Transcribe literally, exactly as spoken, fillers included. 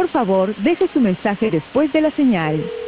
Por favor, deje su mensaje después de la señal.